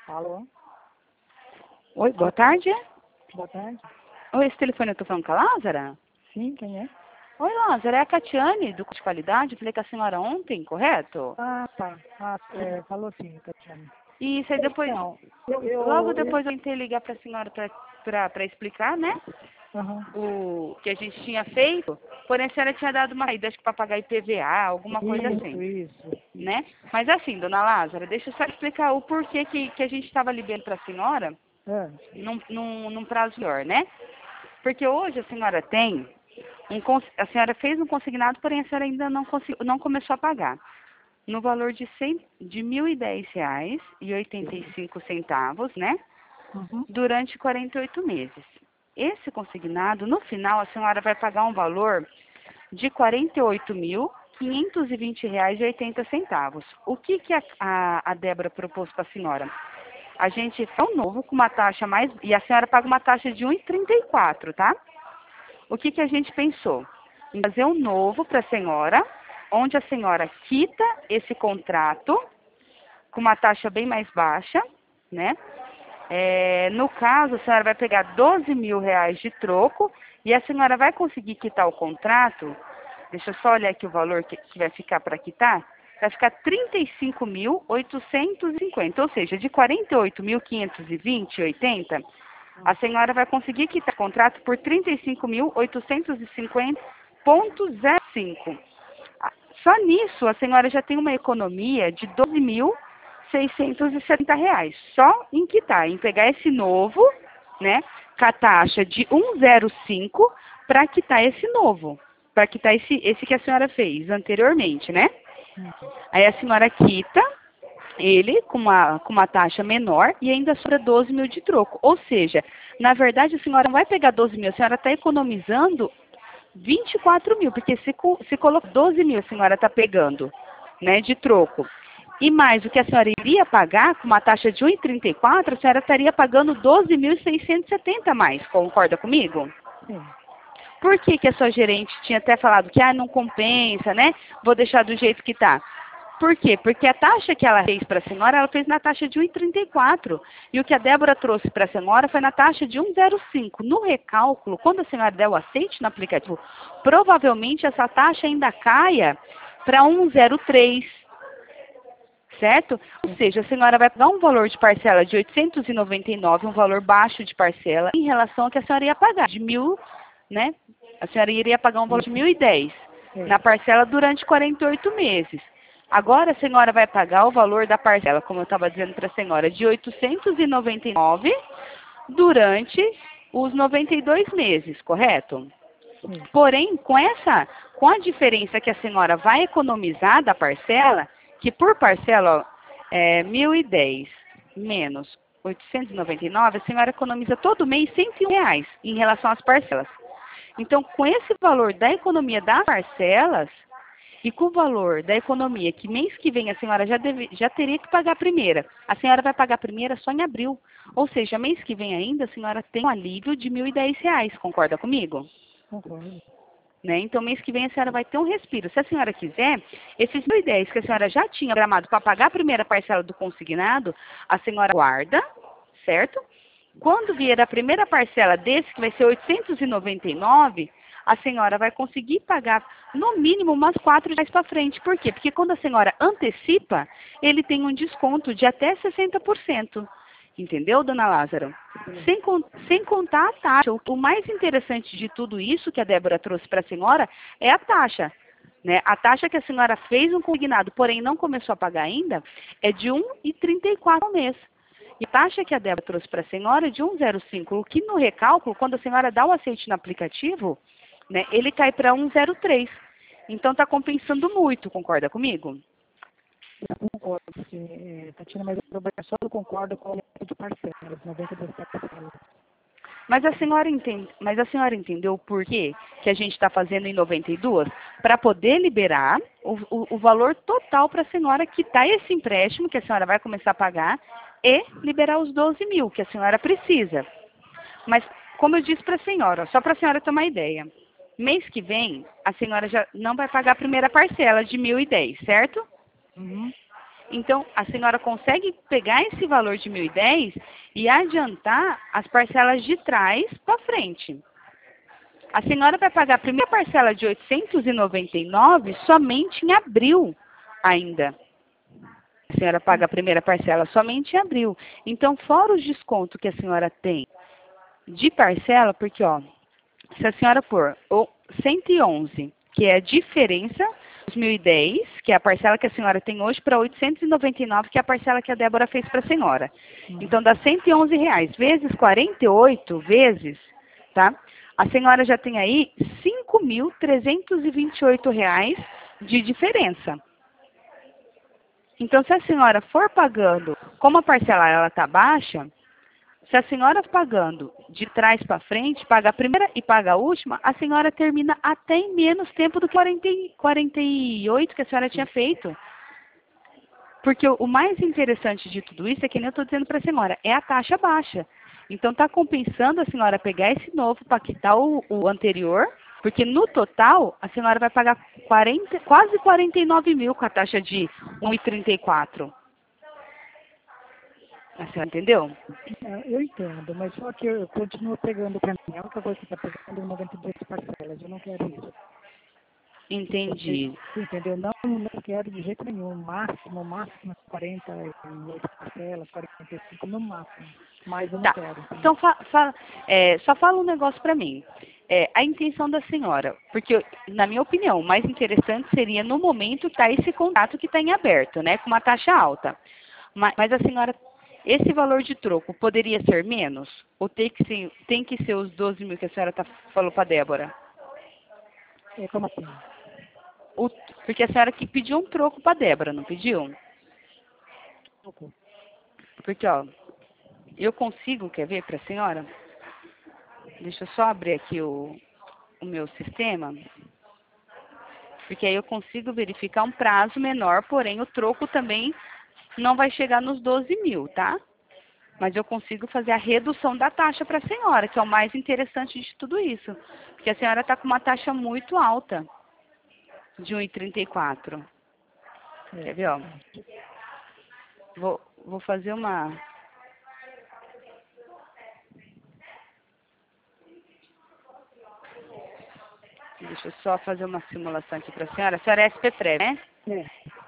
Alô? Oi, boa tarde. Boa tarde. Oi, esse telefone eu tô falando com a Lázara? Sim, quem é? Oi, Lázara, é a Catiane, do curso de qualidade. Eu falei com a senhora ontem, correto? Ah, tá. Falou sim, Tatiana. Isso, aí depois, Então, logo depois eu tentei ligar pra senhora pra explicar, né? aham. O que a gente tinha feito, porém a senhora tinha dado uma saída, acho que pra pagar IPVA, alguma coisa assim, Isso. né? Mas assim, dona Lázara, deixa eu só explicar o porquê que a gente estava liberando pra senhora Ah, num prazo maior, né? Porque hoje a senhora tem a senhora fez um consignado, porém a senhora ainda não começou a pagar. No valor de R$ 1.010,85, né? uhum. Durante 48 meses. Esse consignado, no final, a senhora vai pagar um valor de R$ 48.520,80. O que a Débora propôs para a senhora? A gente faz um novo com uma taxa mais... E a senhora paga uma taxa de 1,34, tá? O que a gente pensou? Em fazer um novo para a senhora, onde a senhora quita esse contrato com uma taxa bem mais baixa, né? No caso, a senhora vai pegar R$ 12.000 de troco e a senhora vai conseguir quitar o contrato. Deixa eu só olhar aqui o valor que vai ficar para quitar. Vai ficar R$ 35.850, ou seja, de R$ 48.520,80, a senhora vai conseguir quitar o contrato por R$ 35.850,05. Só nisso, a senhora já tem uma economia de R$ 12.670, só em quitar, em pegar esse novo, né, com a taxa de 1,05 para quitar esse novo, para quitar esse que a senhora fez anteriormente, né? Aí a senhora quita ele com uma taxa menor e ainda sobra 12 mil de troco. Ou seja, na verdade a senhora não vai pegar 12 mil, a senhora está economizando 24 mil, porque se colocar 12 mil a senhora está pegando, né, de troco. E mais o que a senhora iria pagar com uma taxa de 1,34, a senhora estaria pagando 12.670 a mais. Concorda comigo? Sim. Por que a sua gerente tinha até falado que não compensa, né? Vou deixar do jeito que está. Por quê? Porque a taxa que ela fez para a senhora, ela fez na taxa de 1,34. E o que a Débora trouxe para a senhora foi na taxa de 1,05. No recálculo, quando a senhora der o aceite no aplicativo, provavelmente essa taxa ainda caia para 1,03. Certo? Ou seja, a senhora vai pagar um valor de parcela de 899, um valor baixo de parcela, em relação ao que a senhora ia pagar, de 1.000, né? A senhora iria pagar um valor de 1.010 na parcela durante 48 meses. Agora a senhora vai pagar o valor da parcela, como eu estava dizendo para a senhora, de 899 durante os 92 meses, correto? Sim. Porém, com a diferença que a senhora vai economizar da parcela, que por parcela, ó, 1.010 menos 899, a senhora economiza todo mês R$ 101 em relação às parcelas. Então, com esse valor da economia das parcelas e com o valor da economia que mês que vem a senhora já teria que pagar a primeira, a senhora vai pagar a primeira só em abril. Ou seja, mês que vem ainda a senhora tem um alívio de R$ 1.010, concorda comigo? Concordo. Né? Então, mês que vem a senhora vai ter um respiro. Se a senhora quiser, esses 1.010 que a senhora já tinha programado para pagar a primeira parcela do consignado, a senhora guarda, certo? Quando vier a primeira parcela desse, que vai ser 899, a senhora vai conseguir pagar no mínimo umas R$ 4 para frente. Por quê? Porque quando a senhora antecipa, ele tem um desconto de até 60%. Entendeu, dona Lázaro? Sem contar a taxa. O mais interessante de tudo isso que a Débora trouxe para a senhora é a taxa. Né? A taxa que a senhora fez um consignado, porém não começou a pagar ainda, é de 1,34 ao mês. E a taxa que a Débora trouxe para a senhora é de 1,05, o que no recálculo, quando a senhora dá o aceite no aplicativo, né, ele cai para 1,03. Então está compensando muito, concorda comigo? Eu concordo, sim, Tatiana, mas eu só não concordo com o aumento de parcelas, 92 parcelas. Mas a senhora entendeu o porquê que a gente está fazendo em 92? Para poder liberar o valor total para a senhora quitar esse empréstimo que a senhora vai começar a pagar e liberar os 12 mil que a senhora precisa. Mas, como eu disse para a senhora, só para a senhora ter uma ideia, mês que vem a senhora já não vai pagar a primeira parcela de 1.010, certo? Uhum. Então, a senhora consegue pegar esse valor de 1.010 e adiantar as parcelas de trás para frente. A senhora vai pagar a primeira parcela de 899 somente em abril ainda. A senhora paga a primeira parcela somente em abril. Então, fora os descontos que a senhora tem de parcela, porque, ó, se a senhora pôr o 111, que é a diferença dos 1.010, que é a parcela que a senhora tem hoje, para 899, que é a parcela que a Débora fez para a senhora. Então, dá R$ 111, vezes 48 vezes, tá? A senhora já tem aí R$ 5.328 de diferença. Então, se a senhora for pagando, como a parcela ela está baixa, se a senhora pagando de trás para frente, paga a primeira e paga a última, a senhora termina até em menos tempo do que 48 que a senhora tinha feito. Porque o mais interessante de tudo isso é que nem eu estou dizendo para a senhora, é a taxa baixa. Então, está compensando a senhora pegar esse novo para quitar o anterior, porque no total, a senhora vai pagar quase 49 mil com a taxa de 1,34. A senhora entendeu? Eu entendo, mas só que eu continuo pegando para mim. A única coisa que está pegando é 92 parcelas. Eu não quero isso. Entendi. Você entendeu? Não quero de jeito nenhum. Máximo 48 parcelas, 45 no máximo. Mas eu não Tá. quero. Então, só fala um negócio para mim. A intenção da senhora, porque, na minha opinião, o mais interessante seria no momento tá esse contrato que está em aberto, né, com uma taxa alta. Mas a senhora, esse valor de troco poderia ser menos? Ou tem que ser os 12 mil que a senhora falou para Débora? É como assim? Porque a senhora que pediu um troco para Débora, não pediu? Porque, ó, eu consigo, quer ver para a senhora? Deixa eu só abrir aqui o meu sistema. Porque aí eu consigo verificar um prazo menor, porém o troco também não vai chegar nos 12 mil, tá? Mas eu consigo fazer a redução da taxa para a senhora, que é o mais interessante de tudo isso. Porque a senhora está com uma taxa muito alta, de 1,34. Quer ver, ó? Vou fazer uma... Deixa eu só fazer uma simulação aqui para a senhora. A senhora é SP-Prev, né? É.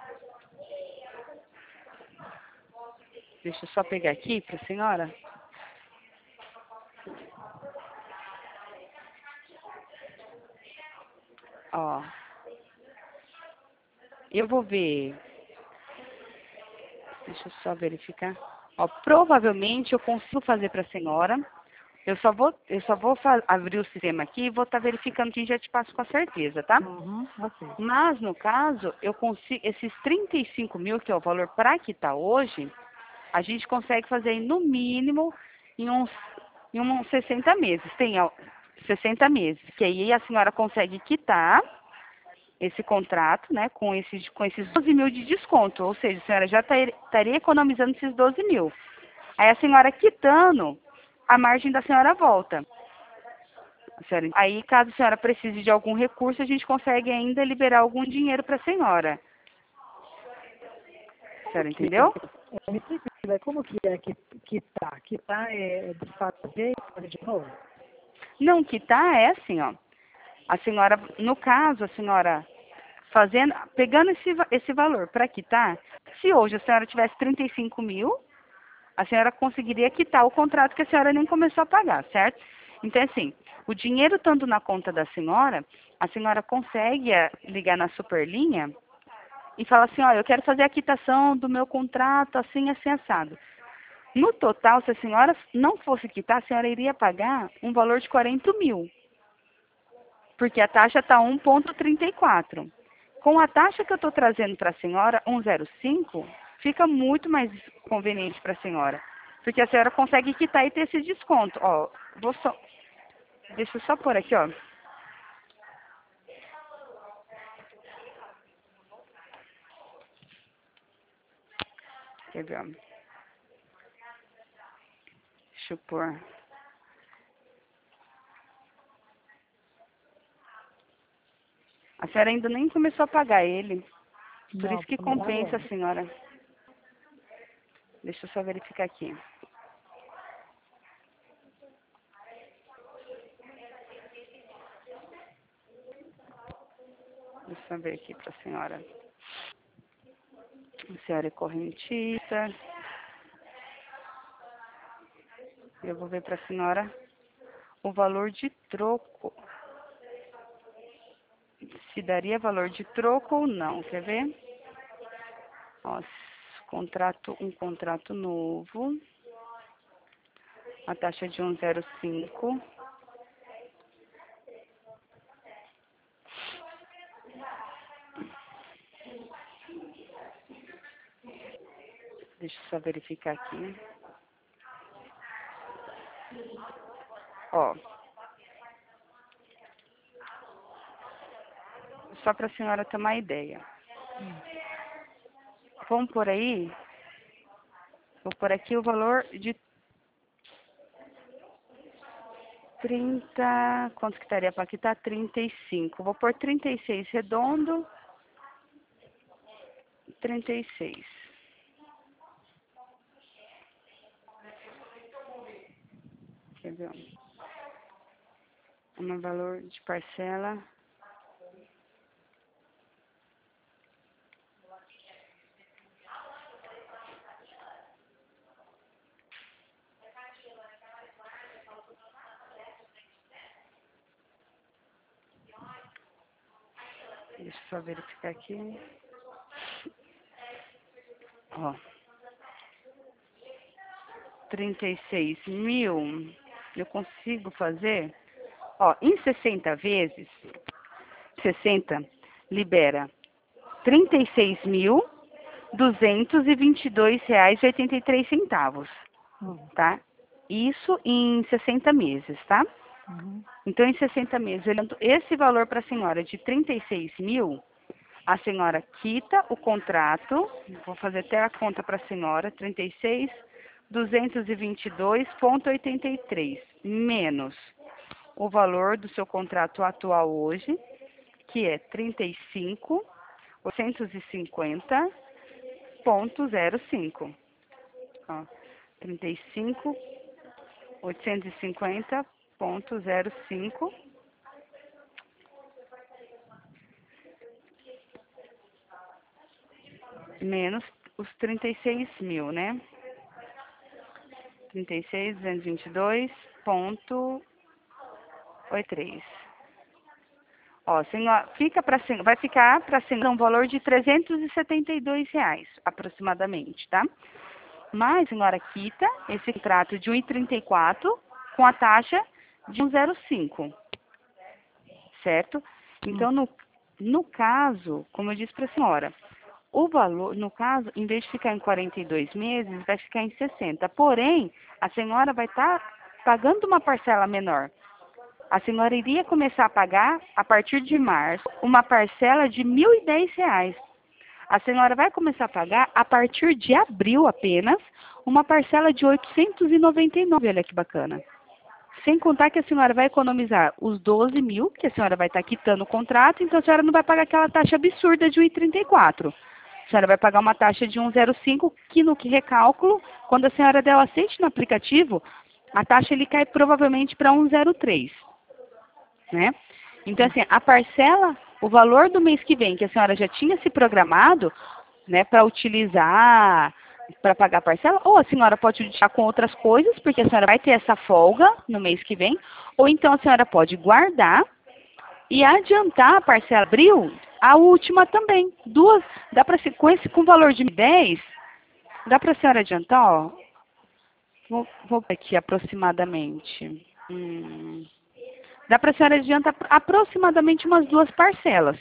Deixa eu só pegar aqui para a senhora. Ó. Eu vou ver. Deixa eu só verificar. Ó, provavelmente eu consigo fazer para a senhora. Eu só vou abrir o sistema aqui e vou estar verificando que já te passo com a certeza, tá? Ok. Mas, no caso, eu consigo, esses 35 mil, que é o valor para quitar hoje, a gente consegue fazer aí, no mínimo em uns 60 meses. Tem 60 meses, que aí a senhora consegue quitar esse contrato, né, com esses 12 mil de desconto, ou seja, a senhora já estaria economizando esses 12 mil. Aí a senhora quitando, a margem da senhora volta. Aí, caso a senhora precise de algum recurso, a gente consegue ainda liberar algum dinheiro para a senhora. A senhora entendeu? Me explica, como que é quitar? Quitar é desfazer e fazer de novo? Não, quitar é assim, ó. A senhora, no caso, a senhora pegando esse valor para quitar, se hoje a senhora tivesse 35 mil, a senhora conseguiria quitar o contrato que a senhora nem começou a pagar, certo? Então, assim, o dinheiro estando na conta da senhora, a senhora consegue ligar na Superlinha e falar assim, ó, eu quero fazer a quitação do meu contrato assim, assim, assado. No total, se a senhora não fosse quitar, a senhora iria pagar um valor de 40 mil, porque a taxa está 1,34. Com a taxa que eu estou trazendo para a senhora, 1,05, fica muito mais conveniente para a senhora. Porque a senhora consegue quitar e ter esse desconto. Ó, deixa eu só pôr aqui, ó. Quer ver, ó. Deixa eu pôr. A senhora ainda nem começou a pagar ele. Por Não, isso que vamos compensa agora. a senhora. Deixa eu só verificar aqui. Deixa eu ver aqui para a senhora. A senhora é correntista. Eu vou ver para a senhora o valor de troco. Se daria valor de troco ou não, quer ver? Ó, um contrato novo. A taxa de 1,05. Deixa eu só verificar aqui. Ó. Só para a senhora ter uma ideia. Vamos por aí. Vou por aqui o valor de 30. Quanto que estaria para aqui? Tá 35. Vou por 36 redondo. 36. Quer ver? Um valor de parcela. Deixa eu só verificar aqui. Ó. 36 mil. Eu consigo fazer. Ó, em 60 vezes, 60 libera R$ 36.222,83, tá? Isso em 60 meses, tá? Uhum. Então, em 60 meses, esse valor para a senhora de 36 mil, a senhora quita o contrato, vou fazer até a conta para a senhora, 36.222,83, menos o valor do seu contrato atual hoje, que é 35.850,05. Ó, 35.850,05 menos os 36 mil, né? 36.222,83. Ó, senhora, vai ficar para a senhora um valor de R$ 372, aproximadamente, tá? Mas a senhora quita esse contrato de 1,34 com a taxa de 1,05, certo? Então, no caso, como eu disse para a senhora, o valor, no caso, em vez de ficar em 42 meses, vai ficar em 60. Porém, a senhora vai estar pagando uma parcela menor. A senhora iria começar a pagar, a partir de março, uma parcela de R$ 1.010. A senhora vai começar a pagar, a partir de abril apenas, uma parcela de R$ 899. Olha que bacana. Sem contar que a senhora vai economizar os 12 mil, que a senhora vai estar quitando o contrato, então a senhora não vai pagar aquela taxa absurda de 1,34. A senhora vai pagar uma taxa de 1,05, que no que recálculo, quando a senhora der o aceite no aplicativo, a taxa ele cai provavelmente para 1,03. Né? Então, assim, a parcela, o valor do mês que vem, que a senhora já tinha se programado, né, para utilizar, para pagar a parcela, ou a senhora pode deixar com outras coisas, porque a senhora vai ter essa folga no mês que vem, ou então a senhora pode guardar e adiantar a parcela abril, a última também. Duas, dá para com valor de 10, dá para a senhora adiantar, ó. Vou ver aqui aproximadamente. Dá para a senhora adiantar aproximadamente umas 2 parcelas.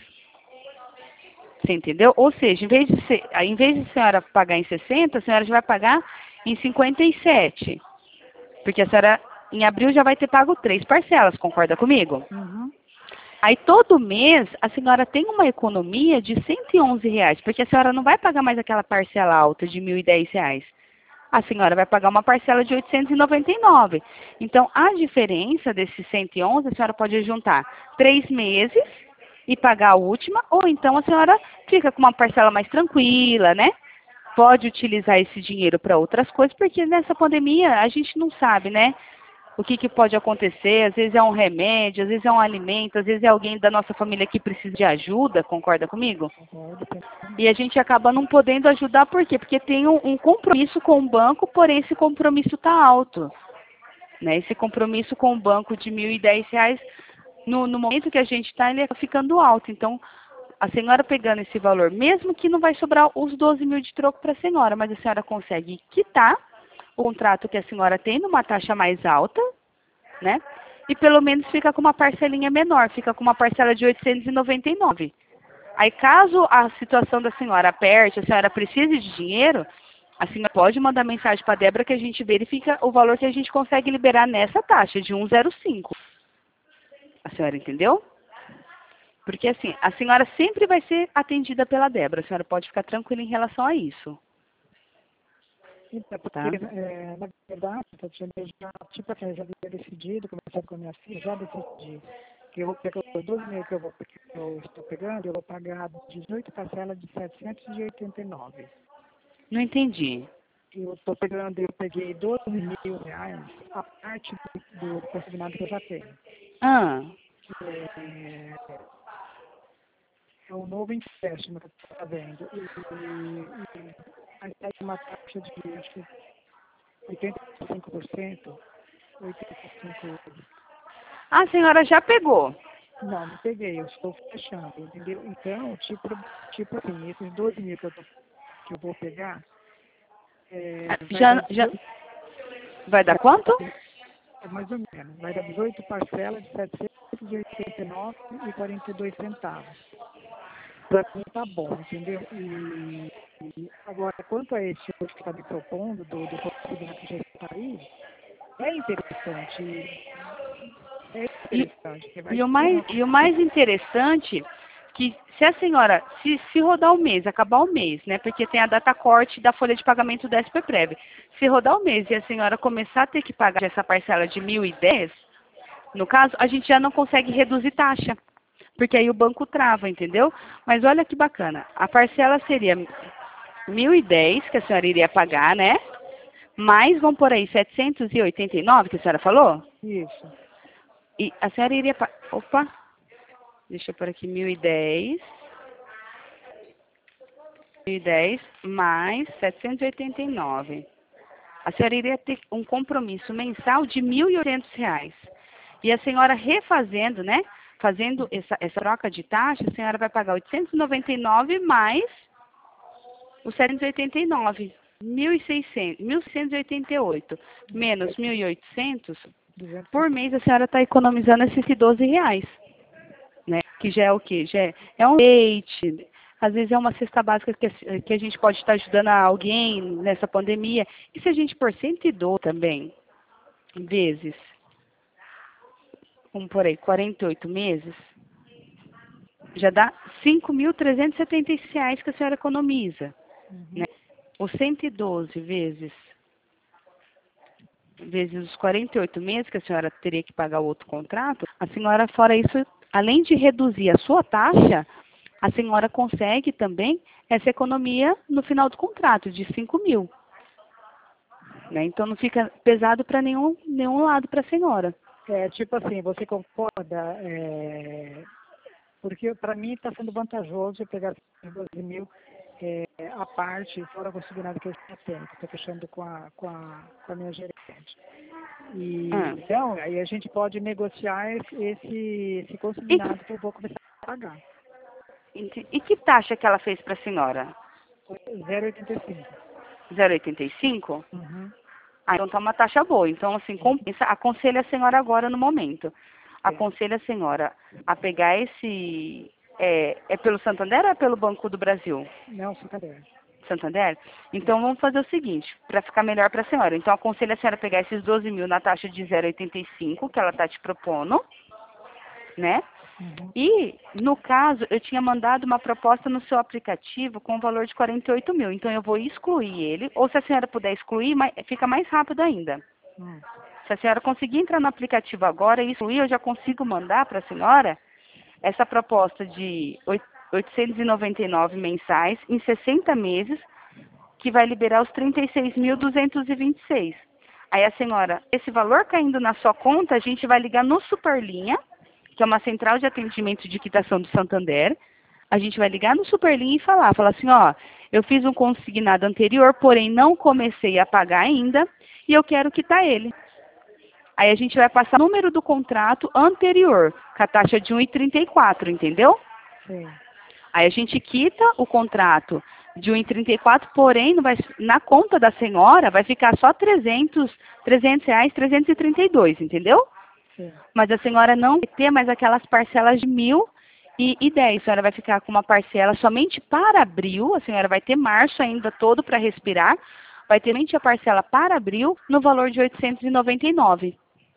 Você entendeu? Ou seja, em vez de a senhora pagar em 60, a senhora já vai pagar em 57. Porque a senhora, em abril, já vai ter pago 3 parcelas, concorda comigo? Uhum. Aí, todo mês, a senhora tem uma economia de R$ 111, porque a senhora não vai pagar mais aquela parcela alta de R$ 1.010. A senhora vai pagar uma parcela de 899. Então, a diferença desses 111, a senhora pode juntar 3 meses e pagar a última, ou então a senhora fica com uma parcela mais tranquila, né? pode utilizar esse dinheiro para outras coisas, porque nessa pandemia a gente não sabe, né? O que pode acontecer, às vezes é um remédio, às vezes é um alimento, às vezes é alguém da nossa família que precisa de ajuda, concorda comigo? Concordo, E a gente acaba não podendo ajudar, por quê? Porque tem um compromisso com o banco, porém esse compromisso está alto. Né? Esse compromisso com o banco de R$ 1.010, no momento que a gente está, ele está ficando alto. Então, a senhora pegando esse valor, mesmo que não vai sobrar os 12 mil de troco para a senhora, mas a senhora consegue quitar o contrato que a senhora tem numa taxa mais alta, né? E pelo menos fica com uma parcelinha menor, fica com uma parcela de 899. Aí, caso a situação da senhora aperte, a senhora precise de dinheiro, a senhora pode mandar mensagem para a Débora que a gente verifica o valor que a gente consegue liberar nessa taxa de 105. A senhora entendeu? Porque assim, a senhora sempre vai ser atendida pela Débora. A senhora pode ficar tranquila em relação a isso. Então, porque, Tá? na verdade, Tatiana, eu já, tipo assim, eu já havia decidido, conversando com a minha filha, já decidi que eu vou pegar os 12 mil que eu estou pegando, eu vou pagar 18 parcelas de 789. Não entendi. Eu peguei 12 mil reais, a parte do consignado que eu já tenho. Ah, É, é um novo empréstimo que eu estou fazendo. E aí sai uma taxa de acho que 85%, 85%. a senhora já pegou. Não peguei, eu estou fechando, entendeu? Então, tipo assim, esses 12 mil que eu vou pegar, vai dar Já vai dar quanto? mais ou menos, vai dar 18 parcelas de 789,42 centavos. Para mim tá bom, entendeu? E agora, quanto a esse outro que está me propondo, do consignado que já está aí, é interessante. É interessante. Que vai E o ter mais interessante que se a senhora, se rodar o mês, acabar o mês, né? Porque tem a data corte da folha de pagamento do SPPREV. Se rodar o mês e a senhora começar a ter que pagar essa parcela de 1.010, no caso, a gente já não consegue reduzir taxa. Porque aí o banco trava, entendeu? Mas olha que bacana. A parcela seria 1.010 que a senhora iria pagar, né? Mais, vamos por aí, 789 que a senhora falou? isso. E a senhora iria... Opa! Deixa eu pôr aqui 1.010. 1.010 mais 789. A senhora iria ter um compromisso mensal de R$ 1.800. E a senhora refazendo, né? Fazendo essa troca de taxa, a senhora vai pagar 899 mais os 789. 1.688 menos 1.800. 200. Por mês a senhora está economizando esses R$ 12. Né? Que já é o quê? Já é um leite, às vezes é uma cesta básica que a gente pode estar ajudando alguém nessa pandemia. E se a gente por 112 também, vezes, vamos por aí, 48 meses, já dá R$ 5.376 que a senhora economiza. Né? Os 112 vezes os 48 meses que a senhora teria que pagar o outro contrato, a senhora, fora isso, além de reduzir a sua taxa, a senhora consegue também essa economia no final do contrato, de 5 mil. Né? Então não fica pesado para nenhum lado para a senhora. Tipo assim, você concorda? Porque para mim está sendo vantajoso eu pegar esses 12 mil a parte, fora o consignado que eu já tenho, que estou fechando com a minha gerente. E, então, aí a gente pode negociar esse consignado que eu vou começar a pagar. E que taxa que ela fez para a senhora? 0,85. 0,85? Uhum. Ah, então tá uma taxa boa. Então, assim, compensa. Aconselho a senhora agora no momento. Aconselho a senhora a pegar esse... É pelo Santander ou é pelo Banco do Brasil? Não, Santander. Santander? Então, vamos fazer o seguinte, para ficar melhor para a senhora. Então, aconselho a senhora a pegar esses 12 mil na taxa de 0,85, que ela está te propondo, né? Uhum. E, no caso, eu tinha mandado uma proposta no seu aplicativo com o valor de 48 mil. Então, eu vou excluir ele. Ou, se a senhora puder excluir, fica mais rápido ainda. Se a senhora conseguir entrar no aplicativo agora e excluir, eu já consigo mandar para a senhora essa proposta de 899 mensais em 60 meses, que vai liberar os 36.226. Aí a senhora, esse valor caindo na sua conta, a gente vai ligar no Superlinha, que é uma central de atendimento de quitação do Santander. A gente vai ligar no Superlinha e falar assim, ó, eu fiz um consignado anterior, porém não comecei a pagar ainda, e eu quero quitar ele. Aí a gente vai passar o número do contrato anterior, com a taxa de 1,34, entendeu? Sim. Aí a gente quita o contrato de 1,34, porém na conta da senhora vai ficar só R$ 300, 332, entendeu? Sim. Mas a senhora não vai ter mais aquelas parcelas de 1.010. A senhora vai ficar com uma parcela somente para abril, a senhora vai ter março ainda todo para respirar, vai ter somente a parcela para abril no valor de 899.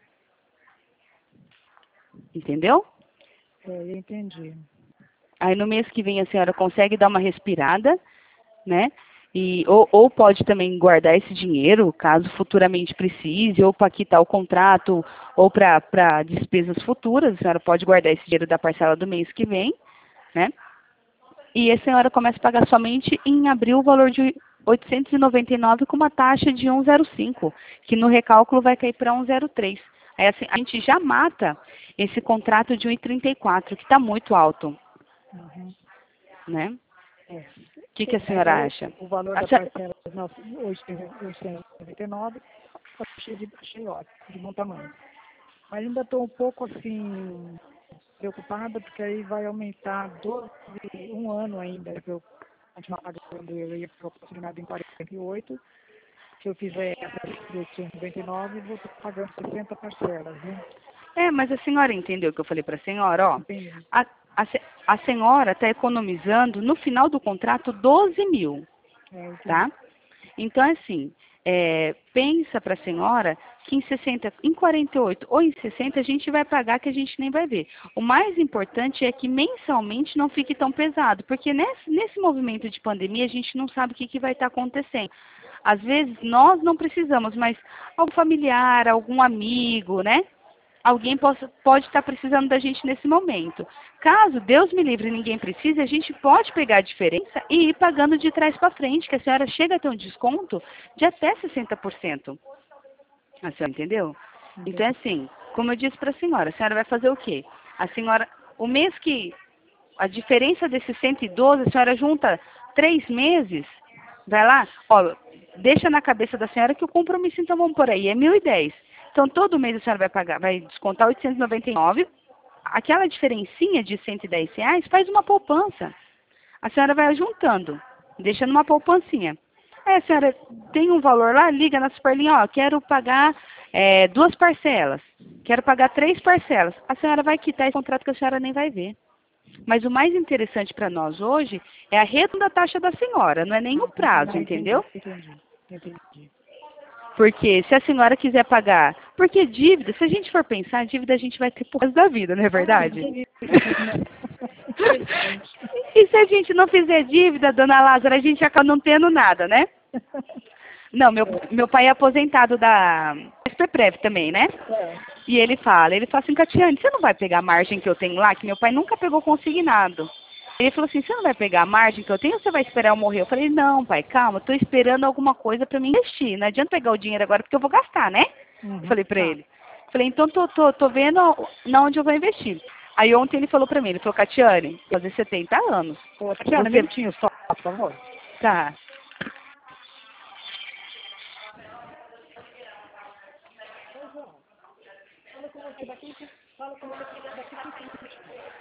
Entendeu? Eu entendi. Aí no mês que vem a senhora consegue dar uma respirada, né? Ou pode também guardar esse dinheiro, caso futuramente precise, ou para quitar o contrato, ou para despesas futuras. A senhora pode guardar esse dinheiro da parcela do mês que vem, né? E a senhora começa a pagar somente em abril o valor de 899 com uma taxa de 1,05, que no recálculo vai cair para 1,03. Aí assim, a gente já mata esse contrato de 1,34, que está muito alto, Uhum. né? É. O que a senhora acha? O valor A da senhora... parcela, nossa, 899, achei ótimo, de bom tamanho. Mas ainda estou um pouco assim preocupada, porque aí vai aumentar 1 ano ainda, que eu continuar pagando, eu ia para o consignado em 48, se eu fizer essa de 899, vou estar pagando 60 parcelas, né? mas a senhora entendeu o que eu falei para a senhora? Ó, Entendi. a senhora está economizando no final do contrato 12 mil, Entendi. tá? Então, assim, pensa para a senhora que em 60, em 48 ou em 60 a gente vai pagar que a gente nem vai ver. O mais importante é que mensalmente não fique tão pesado, porque nesse movimento de pandemia a gente não sabe o que vai estar acontecendo. Às vezes nós não precisamos, mas algum familiar, algum amigo, né? Alguém pode estar precisando da gente nesse momento. Caso Deus me livre e ninguém precise, a gente pode pegar a diferença e ir pagando de trás para frente, que a senhora chega a ter um desconto de até 60%. A senhora entendeu? Então, é assim, como eu disse para a senhora vai fazer o quê? A senhora, o mês que, a diferença desses 112, a senhora junta 3 meses, vai lá, ó, deixa na cabeça da senhora que o compromisso, então vamos por aí, é 1.010. Então, todo mês a senhora vai pagar, vai descontar 899. Aquela diferencinha de R$ 110 faz uma poupança. A senhora vai juntando, deixa numa poupancinha. Aí a senhora tem um valor lá, liga na Superlinha, ó, quero pagar 2 parcelas, quero pagar 3 parcelas. A senhora vai quitar esse contrato que a senhora nem vai ver. Mas o mais interessante para nós hoje é a redução da taxa da senhora, não é nem o prazo, entendeu? Entendi. Porque se a senhora quiser pagar, porque dívida, se a gente for pensar, dívida a gente vai ter por resto da vida, não é verdade? E se a gente não fizer dívida, dona Lázara, a gente acaba não tendo nada, né? Não, meu pai é aposentado da SPPrev também, né? E ele fala assim, Catiane, você não vai pegar a margem que eu tenho lá, que meu pai nunca pegou consignado. Ele falou assim, você não vai pegar a margem que eu tenho ou você vai esperar eu morrer? Eu falei, não, pai, calma, eu tô esperando alguma coisa para me investir. Não adianta pegar o dinheiro agora porque eu vou gastar, né? Eu falei para ele. Falei, então tô vendo na onde eu vou investir. Aí ontem ele falou para mim, ele falou, Catiane, fazer 70 anos. Ô, Catiane, um minutinho só, por favor. Tá. Fala com você daqui 5 minutos.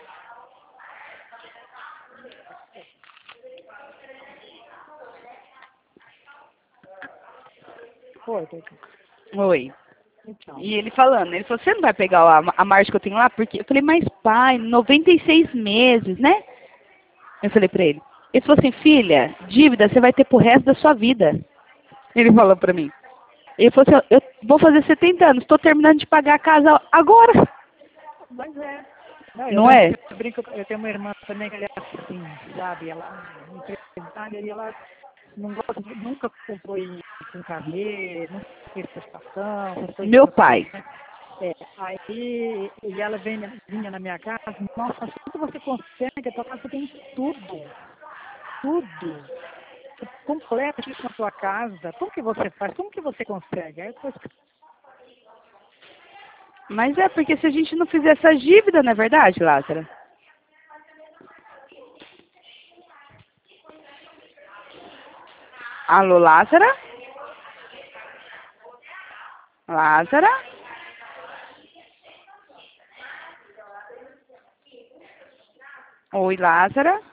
Oi. Então. E ele falando, ele falou, você não vai pegar a margem que eu tenho lá? Porque eu falei, mas pai, 96 meses, né? Eu falei pra ele. Ele falou assim, filha, dívida você vai ter pro resto da sua vida. Ele falou pra mim. Ele falou assim, eu vou fazer 70 anos, estou terminando de pagar a casa agora. Mas é. Não é? Eu tenho uma irmã também que ela é assim, sabe? Ela é empresária e ela não gosta, nunca comprou com carnê, nunca fez prestação, essas coisas. Meu pai. Aí e ela vinha na minha casa, nossa, assim que você consegue, a tua casa tem tudo. Tudo. completa isso na sua casa. Como que você faz? Como que você consegue? Aí eu tô explicando. Mas é porque se a gente não fizer essa dívida, não é verdade, Lázara? Alô, Lázara? Lázara? Oi, Lázara?